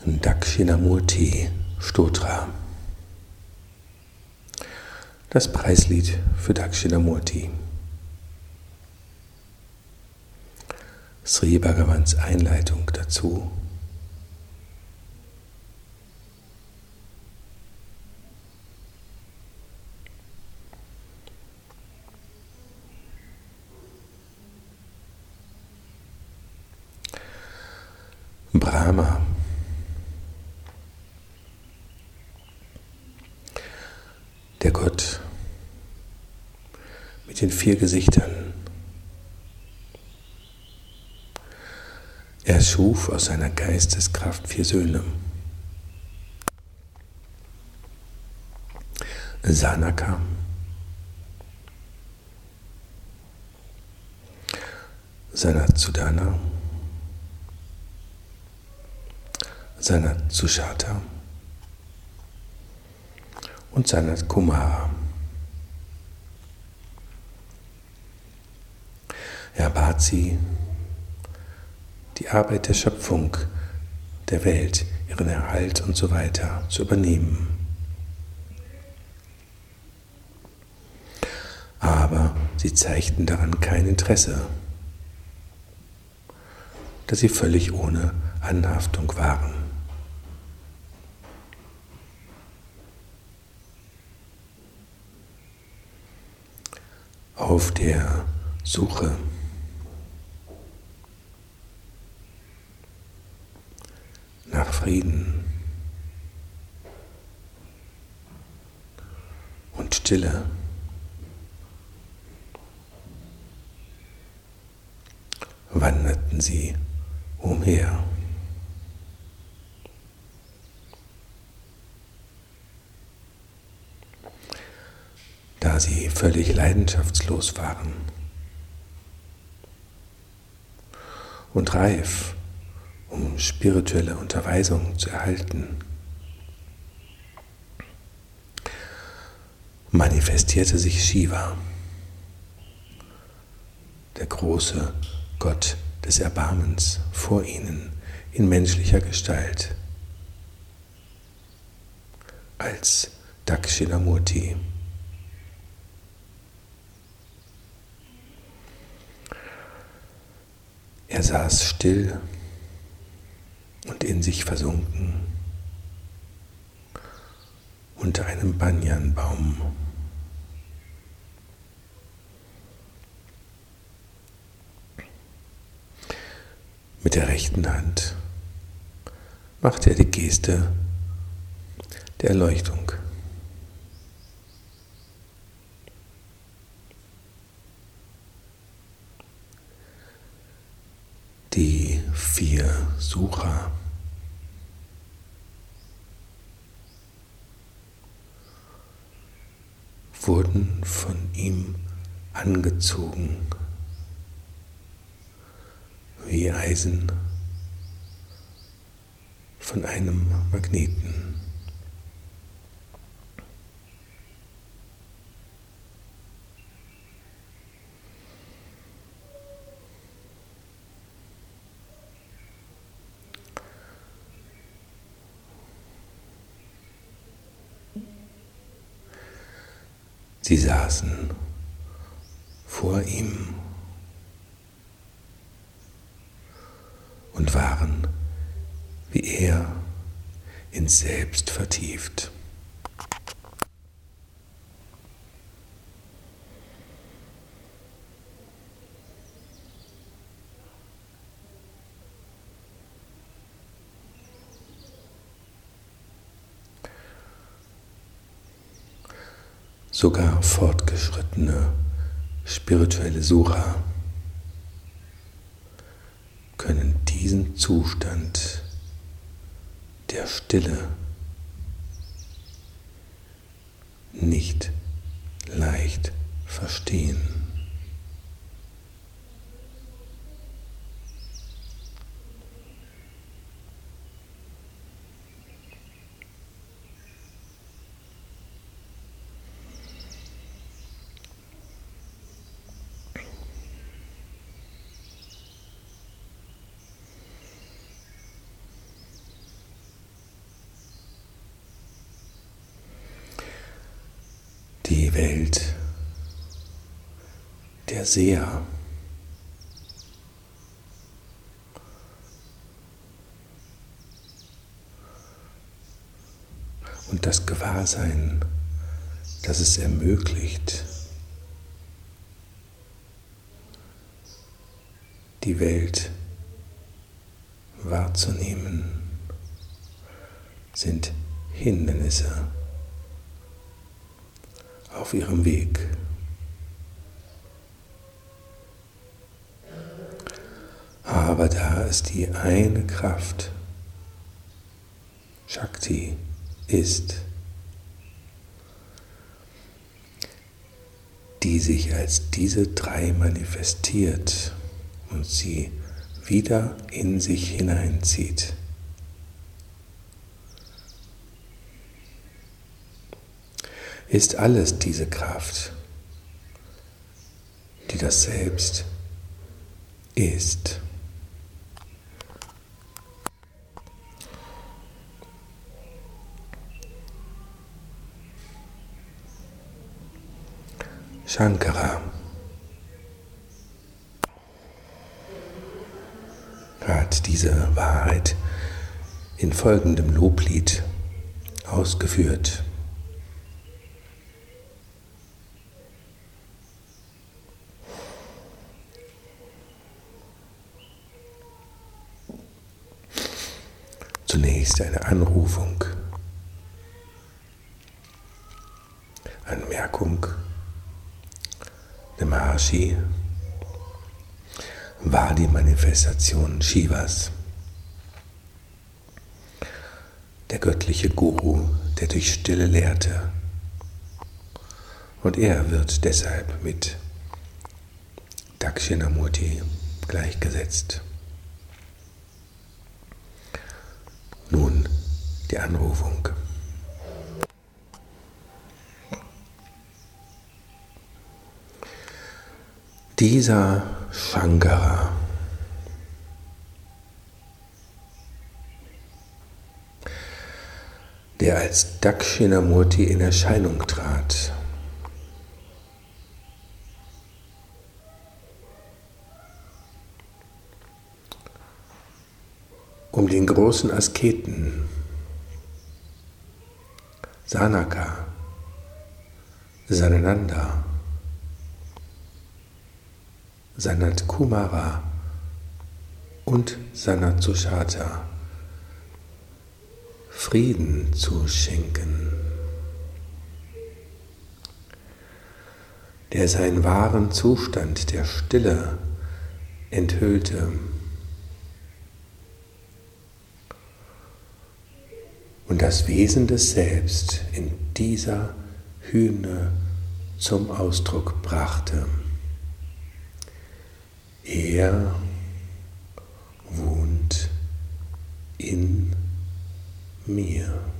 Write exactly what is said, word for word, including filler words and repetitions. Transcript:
Dakshinamurti Stotra. Das Preislied für Dakshinamurti. Sri Bhagavans Einleitung dazu. Brahma. Der Gott mit den vier Gesichtern. Er schuf aus seiner Geisteskraft vier Söhne. Sanaka, Sanatsudana, Sanatsushata und Sanat Kumara. Er bat sie, die Arbeit der Schöpfung, der Welt, ihren Erhalt und so weiter zu übernehmen. Aber sie zeigten daran kein Interesse, da sie völlig ohne Anhaftung waren. Auf der Suche nach Frieden und Stille wanderten sie umher. Da sie völlig leidenschaftslos waren und reif, um spirituelle Unterweisung zu erhalten, manifestierte sich Shiva, der große Gott des Erbarmens, vor ihnen in menschlicher Gestalt als Dakshinamurti. Er saß still und in sich versunken unter einem Banyanbaum. Mit der rechten Hand machte er die Geste der Erleuchtung. Die vier Sucher wurden von ihm angezogen wie Eisen von einem Magneten. Sie saßen vor ihm und waren wie er ins Selbst vertieft. Sogar fortgeschrittene spirituelle Sucher können diesen Zustand der Stille nicht leicht verstehen. die Welt der Seher. Und das Gewahrsein, das es ermöglicht, die Welt wahrzunehmen, sind Hindernisse auf ihrem Weg. Aber da ist die eine Kraft, Shakti, ist, die sich als diese drei manifestiert und sie wieder in sich hineinzieht. Ist alles diese Kraft, die das Selbst ist. Shankara hat diese Wahrheit in folgendem Loblied ausgeführt. Zunächst eine Anrufung, Anmerkung. Der Maharshi war die Manifestation Shivas, der göttliche Guru, der durch Stille lehrte. Und er wird deshalb mit Dakshinamurti gleichgesetzt. Nun die Anrufung. Dieser Shankara der als Dakshinamurti in Erscheinung trat, um den großen Asketen Sanaka, Sanananda, Sanat Kumara und Sanat Sushata Frieden zu schenken, der seinen wahren Zustand der Stille enthüllte und das Wesen des Selbst in dieser Hymne zum Ausdruck brachte. Er wohnt in mir.